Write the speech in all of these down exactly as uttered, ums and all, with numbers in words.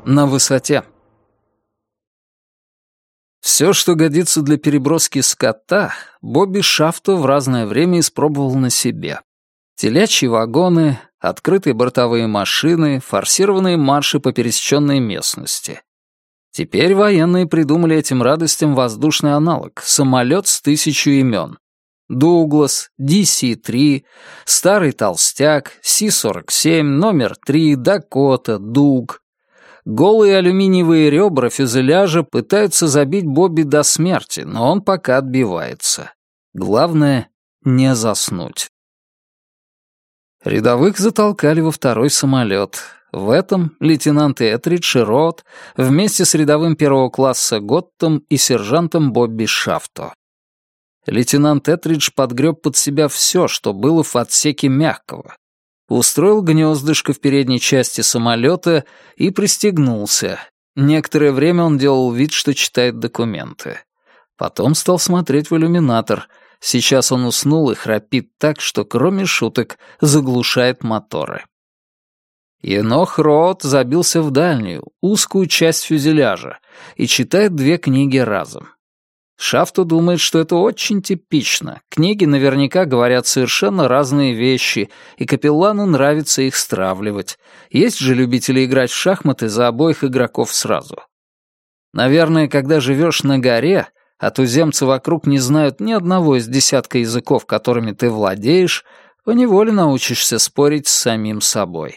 На высоте. Все, что годится для переброски скота, Бобби Шафто в разное время испробовал на себе. Телячьи вагоны, открытые бортовые машины, форсированные марши по пересеченной местности. Теперь военные придумали этим радостям воздушный аналог — самолет с тысячу имен. Дуглас, Ди Си три, Старый Толстяк, Си сорок семь, Номер три, Дакота, Дуг. Голые алюминиевые ребра фюзеляжа пытаются забить Бобби до смерти, но он пока отбивается. Главное — не заснуть. Рядовых затолкали во второй самолет. В этом лейтенанты Этридж и Роуд вместе с рядовым первого класса Готтом и сержантом Бобби Шафто. Лейтенант Этридж подгреб под себя все, что было в отсеке мягкого. Устроил гнездышко в передней части самолета и пристегнулся. Некоторое время он делал вид, что читает документы. Потом стал смотреть в иллюминатор. Сейчас он уснул и храпит так, что, кроме шуток, заглушает моторы. Енох Роуд забился в дальнюю, узкую часть фюзеляжа и читает две книги разом. Шафто думает, что это очень типично. Книги наверняка говорят совершенно разные вещи, и капеллану нравится их стравливать. Есть же любители играть в шахматы за обоих игроков сразу. Наверное, когда живешь на горе, а туземцы вокруг не знают ни одного из десятка языков, которыми ты владеешь, поневоле научишься спорить с самим собой.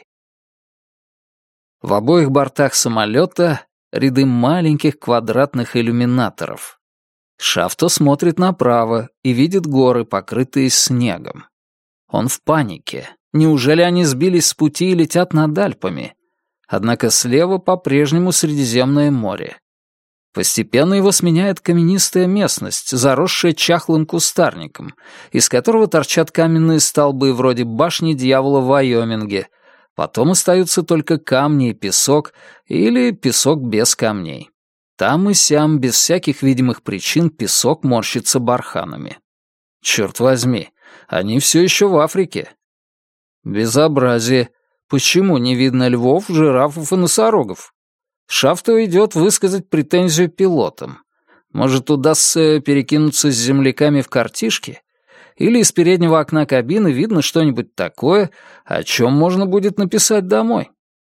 В обоих бортах самолета ряды маленьких квадратных иллюминаторов. Шафто смотрит направо и видит горы, покрытые снегом. Он в панике. Неужели они сбились с пути и летят над Альпами? Однако слева по-прежнему Средиземное море. Постепенно его сменяет каменистая местность, заросшая чахлым кустарником, из которого торчат каменные столбы вроде башни дьявола в Вайоминге. Потом остаются только камни и песок, или песок без камней. Там и сям, без всяких видимых причин, песок морщится барханами. Черт возьми, они все еще в Африке. Безобразие. Почему не видно львов, жирафов и носорогов? Шафто идет высказать претензию пилотам. Может, удастся перекинуться с земляками в картишки? Или из переднего окна кабины видно что-нибудь такое, о чем можно будет написать домой?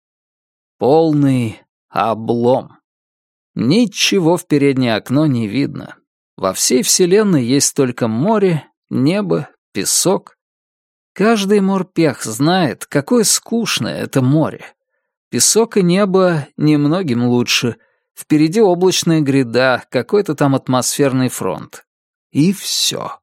Полный облом. Ничего в переднее окно не видно. Во всей вселенной есть только море, небо, песок. Каждый морпех знает, какое скучное это море. Песок и небо немногим лучше. Впереди облачная гряда, какой-то там атмосферный фронт. И все.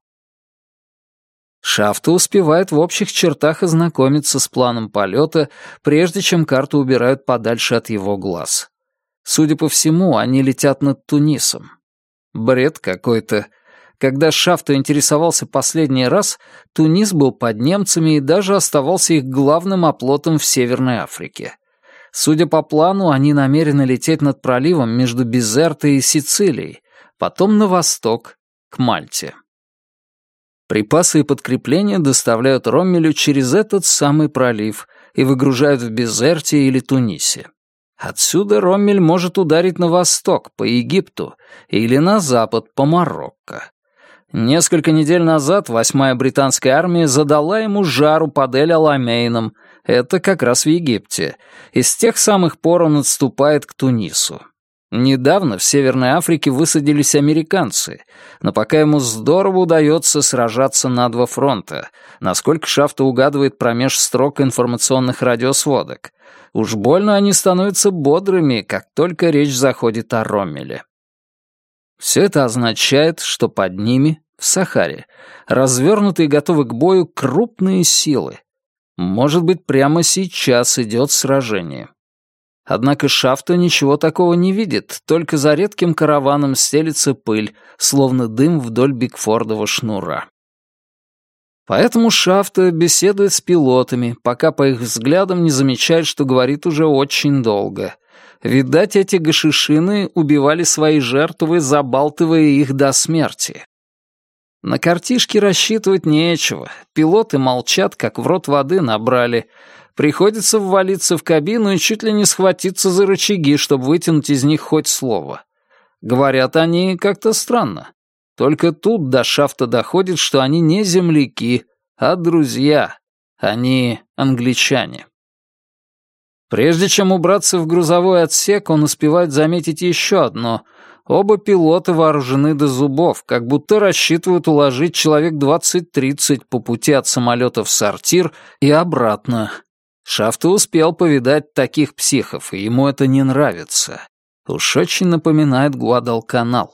Шафто успевает в общих чертах ознакомиться с планом полета, прежде чем карту убирают подальше от его глаз. Судя по всему, они летят над Тунисом. Бред какой-то. Когда Шафто интересовался последний раз, Тунис был под немцами и даже оставался их главным оплотом в Северной Африке. Судя по плану, они намерены лететь над проливом между Бизертой и Сицилией, потом на восток, к Мальте. Припасы и подкрепления доставляют Роммелю через этот самый пролив и выгружают в Бизерте или Тунисе. Отсюда Роммель может ударить на восток, по Египту, или на запад, по Марокко. Несколько недель назад восьмая британская армия задала ему жару под Эль-Аламейном, это как раз в Египте, и с тех самых пор он отступает к Тунису. Недавно в Северной Африке высадились американцы, но пока ему здорово удается сражаться на два фронта, насколько Шафто угадывает промеж строк информационных радиосводок. Уж больно они становятся бодрыми, как только речь заходит о Роммеле. Все это означает, что под ними, в Сахаре, развернуты и готовы к бою крупные силы. Может быть, прямо сейчас идет сражение. Однако Шафто ничего такого не видит, только за редким караваном стелится пыль, словно дым вдоль Бигфордова шнура. Поэтому Шафто беседует с пилотами, пока по их взглядам не замечает, что говорит уже очень долго. Видать, эти гашишины убивали свои жертвы, забалтывая их до смерти. На картишке рассчитывать нечего, пилоты молчат, как в рот воды набрали. Приходится ввалиться в кабину и чуть ли не схватиться за рычаги, чтобы вытянуть из них хоть слово. Говорят они как-то странно. Только тут до Шафта доходит, что они не земляки, а друзья. Они англичане. Прежде чем убраться в грузовой отсек, он успевает заметить еще одно. Оба пилота вооружены до зубов, как будто рассчитывают уложить человек двадцать-тридцать по пути от самолета в сортир и обратно. Шафта успел повидать таких психов, и ему это не нравится. Уж очень напоминает Гуадалканал.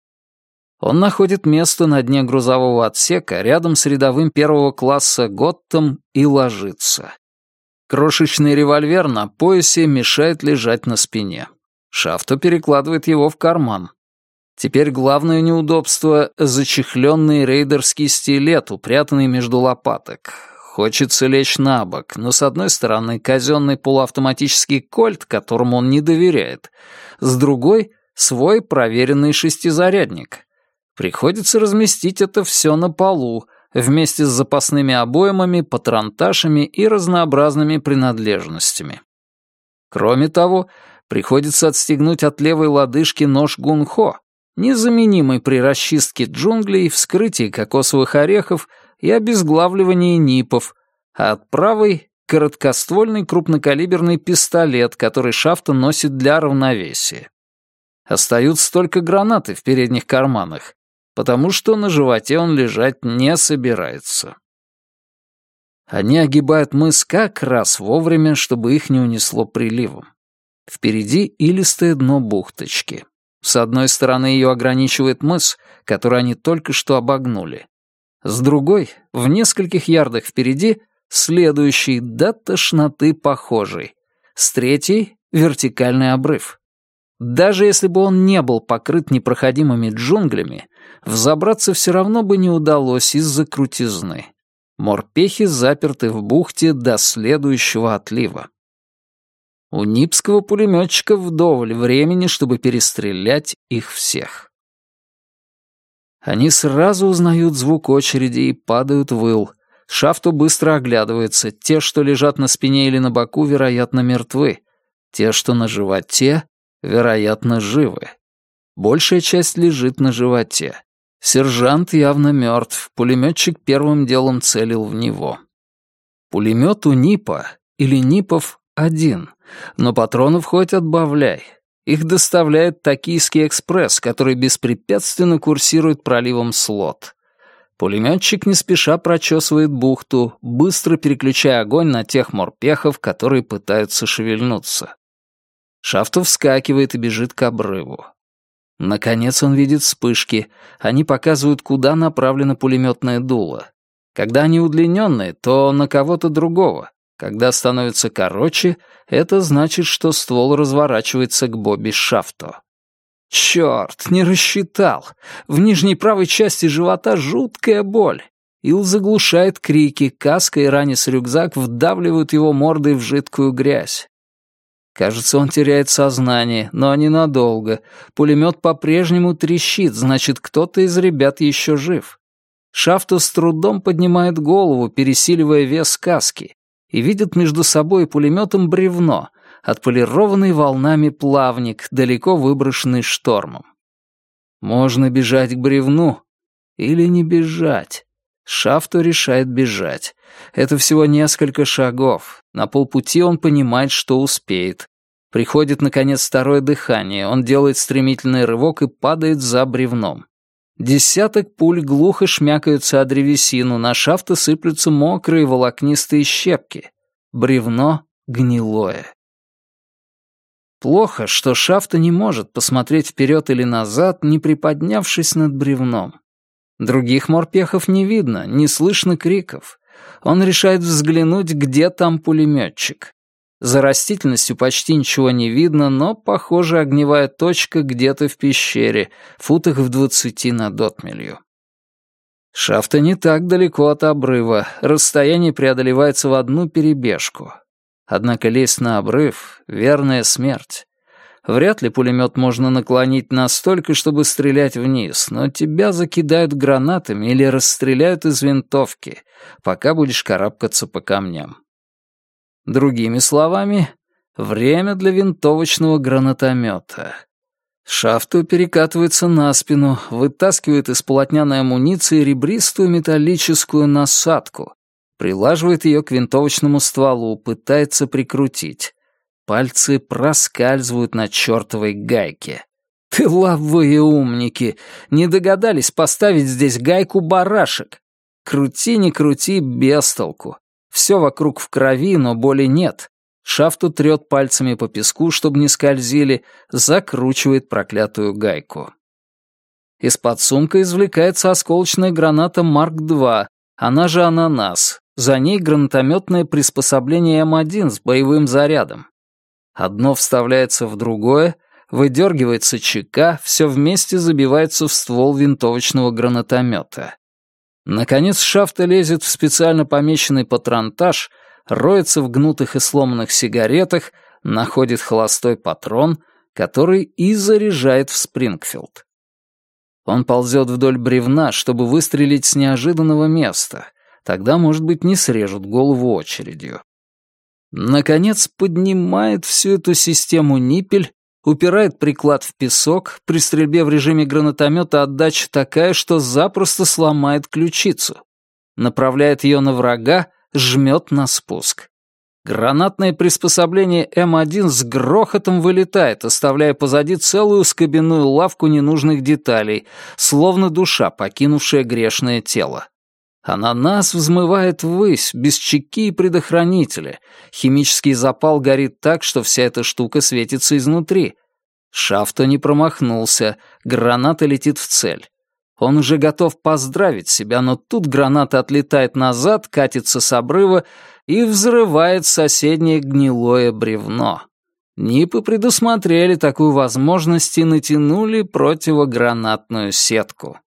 Он находит место на дне грузового отсека рядом с рядовым первого класса Готтом и ложится. Крошечный револьвер на поясе мешает лежать на спине. Шафто перекладывает его в карман. Теперь главное неудобство — зачехленный рейдерский стилет, упрятанный между лопаток. Хочется лечь на бок, но с одной стороны казенный полуавтоматический кольт, которому он не доверяет, с другой — свой проверенный шестизарядник. Приходится разместить это все на полу, вместе с запасными обоймами, патронташами и разнообразными принадлежностями. Кроме того, приходится отстегнуть от левой лодыжки нож гунхо, незаменимый при расчистке джунглей, вскрытии кокосовых орехов и обезглавливании нипов, а от правой — короткоствольный крупнокалиберный пистолет, который Шафто носит для равновесия. Остаются только гранаты в передних карманах, потому что на животе он лежать не собирается. Они огибают мыс как раз вовремя, чтобы их не унесло приливом. Впереди илистое дно бухточки. С одной стороны ее ограничивает мыс, который они только что обогнули. С другой, в нескольких ярдах впереди, следующий до тошноты похожий. С третьей — вертикальный обрыв. Даже если бы он не был покрыт непроходимыми джунглями, взобраться все равно бы не удалось из-за крутизны. Морпехи заперты в бухте до следующего отлива. У нипского пулеметчика вдоволь времени, чтобы перестрелять их всех. Они сразу узнают звук очереди и падают в ил. Шафто быстро оглядывается. Те, что лежат на спине или на боку, вероятно, мертвы. Те, что на животе, вероятно, живы. Большая часть лежит на животе. Сержант явно мертв, пулеметчик первым делом целил в него. Пулемет у Нипа или Нипов один, но патронов хоть отбавляй. Их доставляет Токийский экспресс, который беспрепятственно курсирует проливом Слот. Пулеметчик не спеша прочесывает бухту, быстро переключая огонь на тех морпехов, которые пытаются шевельнуться. Шафто вскакивает и бежит к обрыву. Наконец он видит вспышки. Они показывают, куда направлено пулеметное дуло. Когда они удлиненные, то на кого-то другого. Когда становится короче, это значит, что ствол разворачивается к Бобби Шафто. Черт, не рассчитал. В нижней правой части живота жуткая боль. Ил заглушает крики, каска и ранец-рюкзак вдавливают его мордой в жидкую грязь. Кажется, он теряет сознание, но ненадолго. Пулемет по-прежнему трещит, значит, кто-то из ребят еще жив. Шафто с трудом поднимает голову, пересиливая вес каски, и видит между собой и пулеметом бревно, отполированный волнами плавник, далеко выброшенный штормом. Можно бежать к бревну или не бежать. Шафто решает бежать. Это всего несколько шагов. На полпути он понимает, что успеет. Приходит, наконец, второе дыхание. Он делает стремительный рывок и падает за бревном. Десяток пуль глухо шмякаются о древесину, на Шафто сыплются мокрые волокнистые щепки. Бревно гнилое. Плохо, что Шафто не может посмотреть вперед или назад, не приподнявшись над бревном. Других морпехов не видно, не слышно криков. Он решает взглянуть, где там пулеметчик. За растительностью почти ничего не видно, но, похоже, огневая точка где-то в пещере, футах в двадцати над отмелью. Шафто не так далеко от обрыва, расстояние преодолевается в одну перебежку. Однако лезть на обрыв — верная смерть. Вряд ли пулемет можно наклонить настолько, чтобы стрелять вниз, но тебя закидают гранатами или расстреляют из винтовки, пока будешь карабкаться по камням. Другими словами, время для винтовочного гранатомета. Шафто перекатывается на спину, вытаскивает из полотняной амуниции ребристую металлическую насадку, прилаживает ее к винтовочному стволу, пытается прикрутить. Пальцы проскальзывают на чертовой гайке. Тыловые умники! Не догадались поставить здесь гайку барашек. Крути, не крути, без толку. Все вокруг в крови, но боли нет. Шафту трет пальцами по песку, чтобы не скользили, закручивает проклятую гайку. Из-под сумка извлекается осколочная граната Марк-два, она же «Ананас». За ней гранатометное приспособление эм один с боевым зарядом. Одно вставляется в другое, выдергивается чека, все вместе забивается в ствол винтовочного гранатомета. Наконец Шафто лезет в специально помеченный патронтаж, роется в гнутых и сломанных сигаретах, находит холостой патрон, который и заряжает в Спрингфилд. Он ползет вдоль бревна, чтобы выстрелить с неожиданного места. Тогда, может быть, не срежут голову очередью. Наконец, поднимает всю эту систему ниппель, упирает приклад в песок, при стрельбе в режиме гранатомета отдача такая, что запросто сломает ключицу. Направляет ее на врага, жмет на спуск. Гранатное приспособление эм один с грохотом вылетает, оставляя позади целую скобяную лавку ненужных деталей, словно душа, покинувшая грешное тело. Ананас взмывает ввысь, без чеки и предохранителя. Химический запал горит так, что вся эта штука светится изнутри. Шафто не промахнулся, граната летит в цель. Он уже готов поздравить себя, но тут граната отлетает назад, катится с обрыва и взрывает соседнее гнилое бревно. Нипы предусмотрели такую возможность и натянули противогранатную сетку.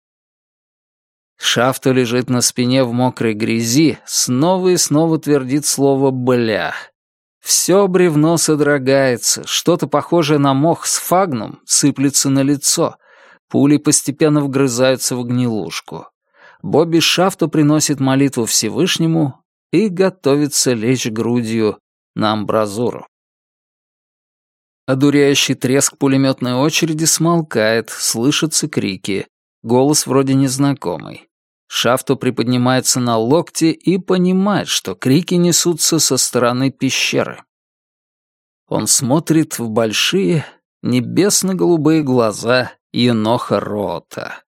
Шафто лежит на спине в мокрой грязи, снова и снова твердит слово «бля». Все бревно содрогается, что-то похожее на мох сфагнум сыплется на лицо. Пули постепенно вгрызаются в гнилушку. Бобби Шафто приносит молитву Всевышнему и готовится лечь грудью на амбразуру. Одуряющий треск пулеметной очереди смолкает, слышатся крики. Голос вроде незнакомый. Шафто приподнимается на локте и понимает, что крики несутся со стороны пещеры. Он смотрит в большие, небесно-голубые глаза еноха Рота.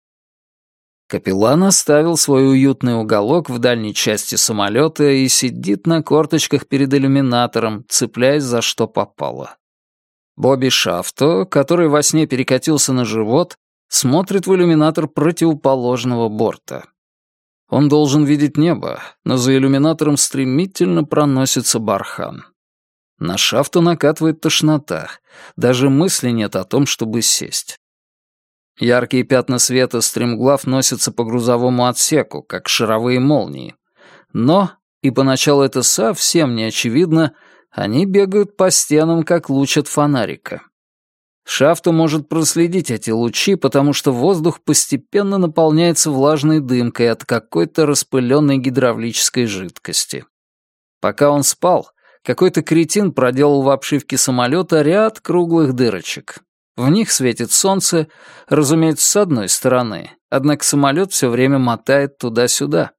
Капеллан оставил свой уютный уголок в дальней части самолета и сидит на корточках перед иллюминатором, цепляясь за что попало. Бобби Шафто, который во сне перекатился на живот, смотрит в иллюминатор противоположного борта. Он должен видеть небо, но за иллюминатором стремительно проносится бархан. На Шафто накатывает тошнота, даже мысли нет о том, чтобы сесть. Яркие пятна света стремглав носятся по грузовому отсеку, как шаровые молнии. Но, и поначалу это совсем не очевидно, они бегают по стенам, как луч от фонарика. Шафто может проследить эти лучи, потому что воздух постепенно наполняется влажной дымкой от какой-то распыленной гидравлической жидкости. Пока он спал, какой-то кретин проделал в обшивке самолета ряд круглых дырочек. В них светит солнце, разумеется, с одной стороны, однако самолет все время мотает туда-сюда.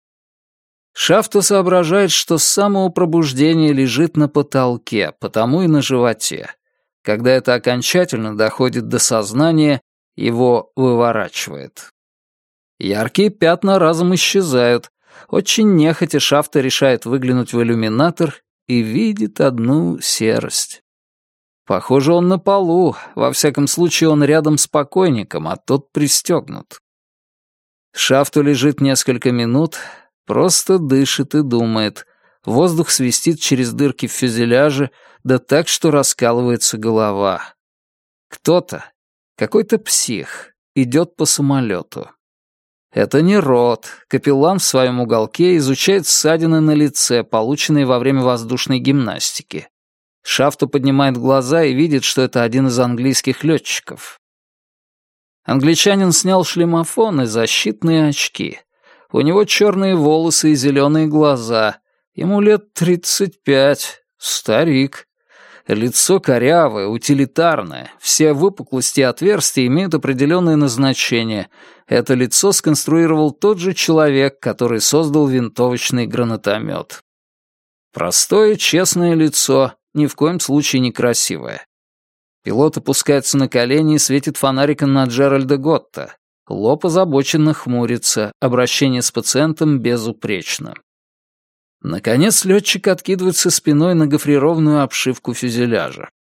Шафто соображает, что с самого пробуждения лежит на потолке, потому и на животе. Когда это окончательно доходит до сознания, его выворачивает. Яркие пятна разом исчезают. Очень нехотя Шафто решает выглянуть в иллюминатор и видит одну серость. Похоже, он на полу, во всяком случае он рядом с покойником, а тот пристегнут. Шафто лежит несколько минут, просто дышит и думает. Воздух свистит через дырки в фюзеляже, да так, что раскалывается голова. Кто-то, какой-то псих, идет по самолету. Это не Рот. Капеллан в своем уголке изучает ссадины на лице, полученные во время воздушной гимнастики. Шафто поднимает глаза и видит, что это один из английских летчиков. Англичанин снял шлемофон и защитные очки. У него черные волосы и зеленые глаза, Ему лет тридцать пять, старик. Лицо корявое, утилитарное, все выпуклости и отверстия имеют определенное назначение. Это лицо сконструировал тот же человек, который создал винтовочный гранатомет. Простое, честное лицо, ни в коем случае не красивое. Пилот опускается на колени и светит фонариком на Джеральда Готта. Лоб озабоченно хмурится, обращение с пациентом безупречно. Наконец летчик откидывается спиной на гофрированную обшивку фюзеляжа.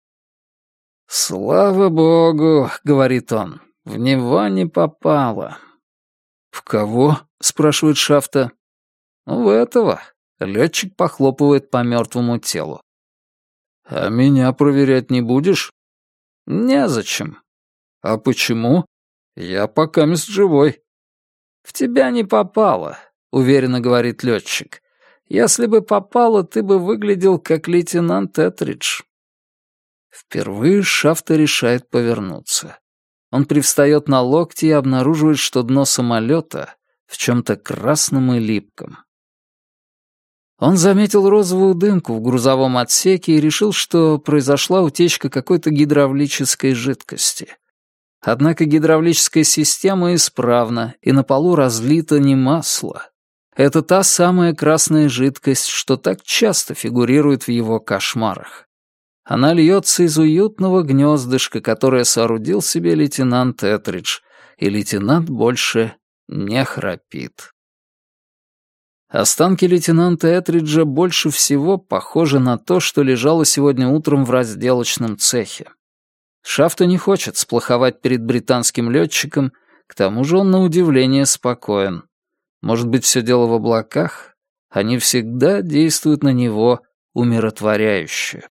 «Слава богу», — говорит он, — «в него не попало». «В кого?» — спрашивает Шафта. «В этого». Летчик похлопывает по мертвому телу. «А меня проверять не будешь?» «Незачем». «А почему? Я покамест живой». «В тебя не попало», — уверенно говорит летчик. «Если бы попало, ты бы выглядел как лейтенант Этридж». Впервые Шафта решает повернуться. Он привстает на локти и обнаруживает, что дно самолета в чем-то красном и липком. Он заметил розовую дымку в грузовом отсеке и решил, что произошла утечка какой-то гидравлической жидкости. Однако гидравлическая система исправна, и на полу разлито не масло. Это та самая красная жидкость, что так часто фигурирует в его кошмарах. Она льется из уютного гнездышка, которое соорудил себе лейтенант Этридж, и лейтенант больше не храпит. Останки лейтенанта Этриджа больше всего похожи на то, что лежало сегодня утром в разделочном цехе. Шафта не хочет сплоховать перед британским летчиком, к тому же он на удивление спокоен. Может быть, все дело в облаках? Они всегда действуют на него умиротворяюще.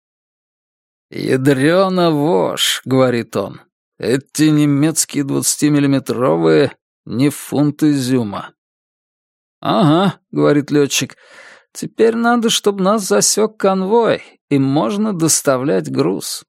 «Ядрёна вошь», — говорит он, — «эти немецкие двадцатимиллиметровые не фунт изюма». «Ага», — говорит летчик, — «теперь надо, чтобы нас засек конвой, и можно доставлять груз».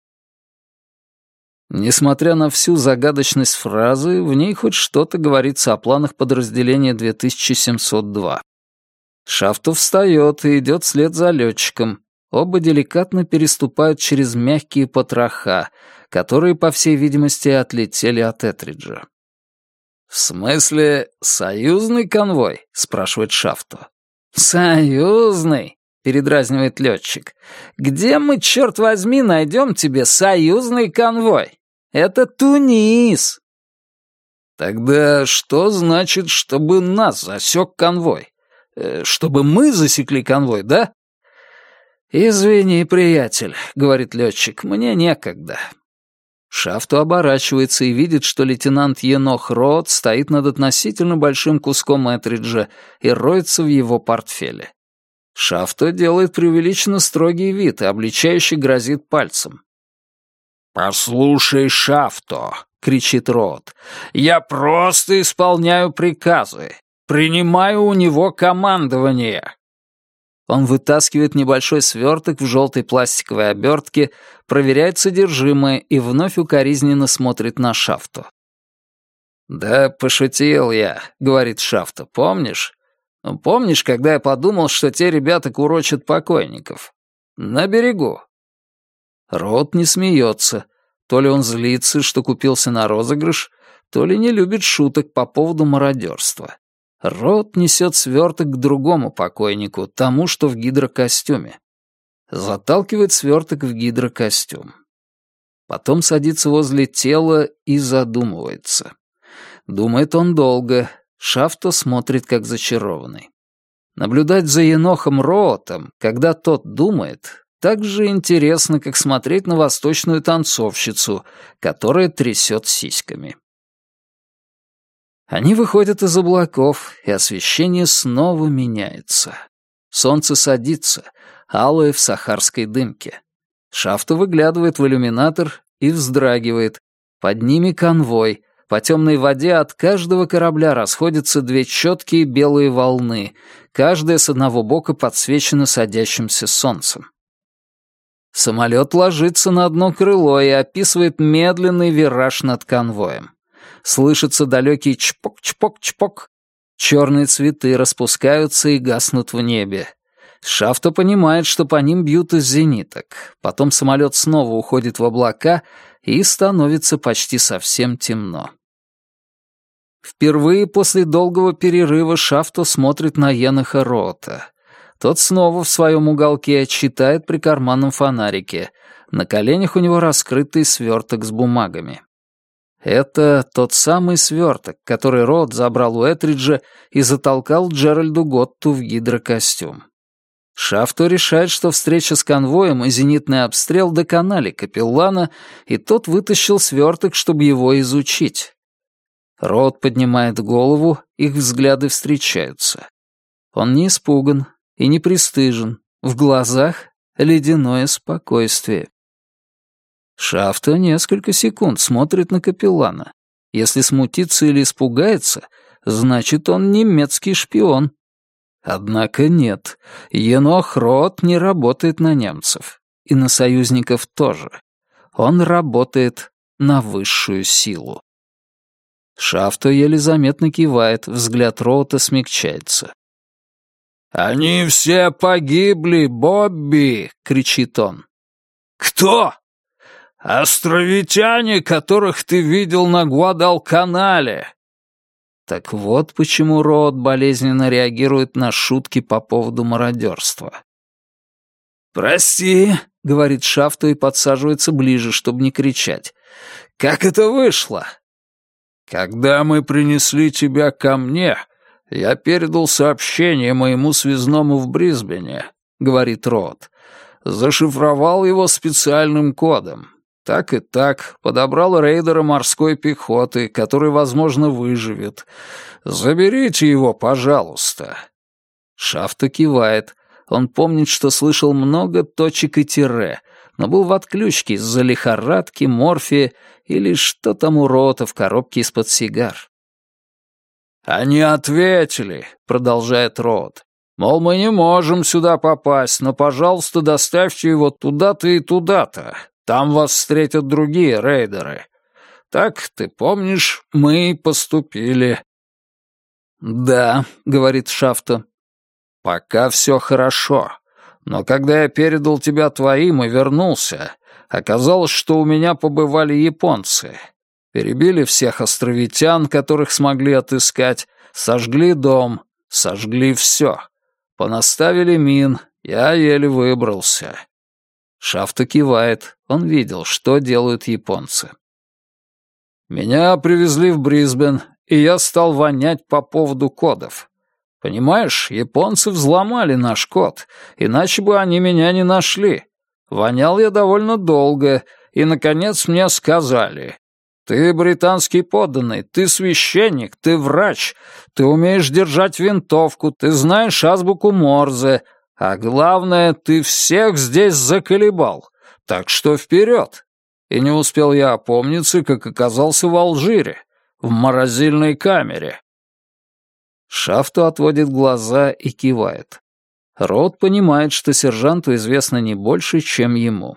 Несмотря на всю загадочность фразы, в ней хоть что-то говорится о планах подразделения две тысячи семьсот два. Шафта встает и идет вслед за летчиком. Оба деликатно переступают через мягкие потроха, которые, по всей видимости, отлетели от Этриджа. «В смысле, союзный конвой?» — спрашивает Шафта. «Союзный?» — передразнивает летчик. «Где мы, черт возьми, найдем тебе союзный конвой? Это Тунис!» «Тогда что значит, чтобы нас засек конвой? Э, чтобы мы засекли конвой, да?» «Извини, приятель», — говорит летчик, — «мне некогда». Шафту оборачивается и видит, что лейтенант Енох Роот стоит над относительно большим куском Этриджа и роется в его портфеле. Шафто делает преувеличенно строгий вид и обличающе грозит пальцем. «Послушай, Шафто», — кричит Роот, — «я просто исполняю приказы, принимаю у него командование». Он вытаскивает небольшой сверток в желтой пластиковой обертке, проверяет содержимое и вновь укоризненно смотрит на Шафто. «Да пошутил я», — говорит Шафто, — «помнишь? Помнишь, когда я подумал, что те ребята курочат покойников? На берегу». Роот не смеется. То ли он злится, что купился на розыгрыш, то ли не любит шуток по поводу мародерства. Роот несет сверток к другому покойнику, тому, что в гидрокостюме. Заталкивает сверток в гидрокостюм. Потом садится возле тела и задумывается. Думает он долго. Шафто смотрит, как зачарованный. Наблюдать за Енохом Роотом, когда тот думает, так же интересно, как смотреть на восточную танцовщицу, которая трясет сиськами. Они выходят из облаков, и освещение снова меняется. Солнце садится, алое в сахарской дымке. Шафта выглядывает в иллюминатор и вздрагивает. Под ними конвой. По темной воде от каждого корабля расходятся две четкие белые волны, каждая с одного бока подсвечена садящимся солнцем. Самолет ложится на одно крыло и описывает медленный вираж над конвоем. Слышится далекий чпок-чпок-чпок. Черные цветы распускаются и гаснут в небе. Шафто понимает, что по ним бьют из зениток. Потом самолет снова уходит в облака, и становится почти совсем темно. Впервые после долгого перерыва Шафто смотрит на Еноха Роота. Тот снова в своем уголке читает при карманном фонарике. На коленях у него раскрытый сверток с бумагами. Это тот самый сверток, который Роот забрал у Этриджа и затолкал Джеральду Готту в гидрокостюм. Шафто решает, что встреча с конвоем и зенитный обстрел доконали капеллана, и тот вытащил сверток, чтобы его изучить. Роот поднимает голову, их взгляды встречаются. Он не испуган и не пристыжен, в глазах ледяное спокойствие. Шафто несколько секунд смотрит на капеллана. Если смутится или испугается, значит, он немецкий шпион. Однако нет, Енох Роот не работает на немцев. И на союзников тоже. Он работает на высшую силу. Шафто еле заметно кивает, взгляд Роота смягчается. «Они все погибли, Бобби!» — кричит он. «Кто?» «Островитяне, которых ты видел на Гвадалканале!» Так вот почему Роот болезненно реагирует на шутки по поводу мародерства. «Прости», — говорит Шафто и подсаживается ближе, чтобы не кричать. «Как это вышло?» «Когда мы принесли тебя ко мне, я передал сообщение моему связному в Брисбене», — говорит Роот. «Зашифровал его специальным кодом. Так и так, подобрал рейдера морской пехоты, который, возможно, выживет. Заберите его, пожалуйста». Шафто кивает. Он помнит, что слышал много точек и тире, но был в отключке из-за лихорадки, морфия или что там у Роота в коробке из-под сигар. «Они ответили», — продолжает Роот. «Мол, мы не можем сюда попасть, но, пожалуйста, доставьте его туда-то и туда-то. Там вас встретят другие рейдеры. Так, ты помнишь, мы и поступили». «Да», — говорит Шафто. «Пока все хорошо. Но когда я передал тебя твоим и вернулся, оказалось, что у меня побывали японцы. Перебили всех островитян, которых смогли отыскать, сожгли дом, сожгли все. Понаставили мин, я еле выбрался». Шафто кивает. Он видел, что делают японцы. «Меня привезли в Брисбен, и я стал вонять по поводу кодов. Понимаешь, японцы взломали наш код, иначе бы они меня не нашли. Вонял я довольно долго, и, наконец, мне сказали: «Ты британский подданный, ты священник, ты врач, ты умеешь держать винтовку, ты знаешь азбуку Морзе, а главное, ты всех здесь заколебал, так что вперед!» И не успел я опомниться, как оказался в Алжире, в морозильной камере. Шафто отводит глаза и кивает. Роот понимает, что сержанту известно не больше, чем ему.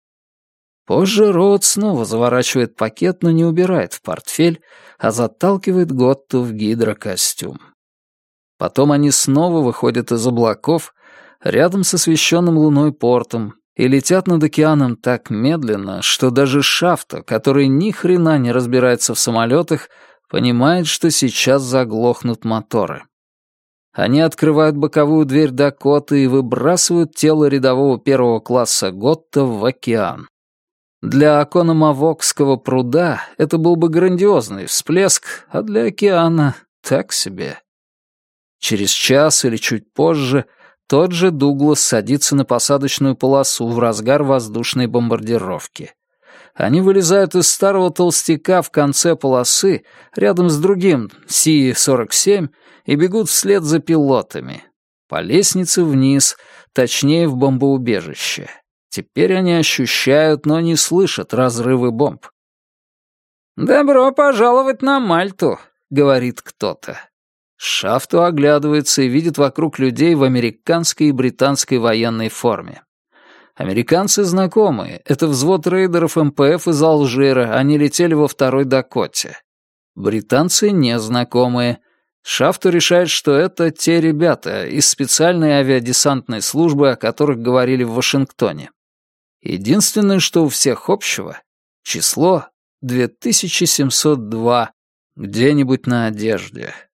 Позже Роот снова заворачивает пакет, но не убирает в портфель, а заталкивает Готту в гидрокостюм. Потом они снова выходят из облаков, рядом с освещенным луной портом, и летят над океаном так медленно, что даже Шафто, который ни хрена не разбирается в самолетах, понимает, что сейчас заглохнут моторы. Они открывают боковую дверь Дакоты и выбрасывают тело рядового первого класса Готта в океан. Для Акономавокского пруда это был бы грандиозный всплеск, а для океана — так себе. Через час или чуть позже тот же Дуглас садится на посадочную полосу в разгар воздушной бомбардировки. Они вылезают из старого толстяка в конце полосы, рядом с другим Си сорок семь, и бегут вслед за пилотами. По лестнице вниз, точнее в бомбоубежище. Теперь они ощущают, но не слышат разрывы бомб. «Добро пожаловать на Мальту», — говорит кто-то. Шафто оглядывается и видит вокруг людей в американской и британской военной форме. Американцы знакомые. Это взвод рейдеров эм пэ эф из Алжира. Они летели во второй Дакоте. Британцы незнакомые. Шафто решает, что это те ребята из специальной авиадесантной службы, о которых говорили в Вашингтоне. Единственное, что у всех общего — число две тысячи семьсот два где-нибудь на одежде.